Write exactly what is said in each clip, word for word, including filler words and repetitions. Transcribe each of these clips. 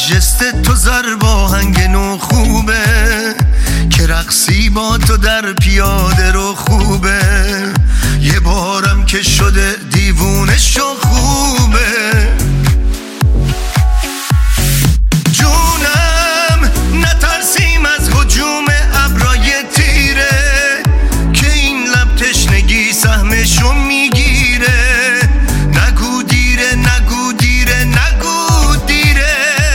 جست تو زرباهنگ نو خوبه، که رقصی با تو در پیاده رو خوبه. یه بارم که شده دیوونه شو خوبه. جونم نترسیم از هجوم ابرای تیره، که این لب تشنگی سهمشو میگیره. نگو دیره نگو دیره نگو دیره.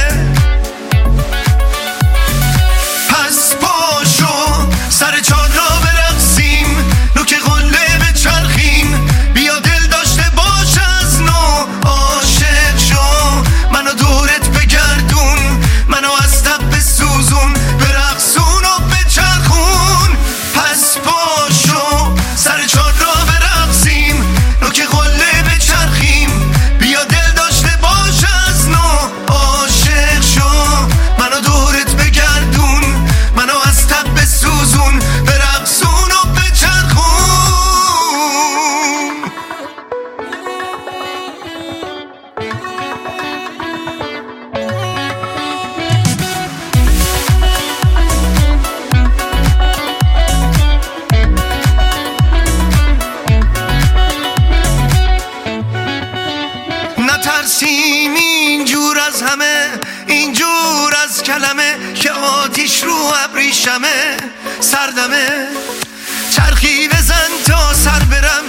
پس پاشو سر چار را برقصیم، نوک قله بچرخیم. بیا دل داشته باش از نو، عاشق شو منو دورت بگردون، منو از تب بسوزون، برقصون و بچرخون. پس پاشو سر چار را برقصیم، نوک قله بچرخیم. بیا دل داشته باش از نو، عاشق شو منو دورت بگردون، منو از تب بسوزون، برقصون و بچرخون. نترسیم اینجور از همه، اینجور از کلمه، که آتیش رو ابریشمه. سردمه چرخی بزن تا سر برم،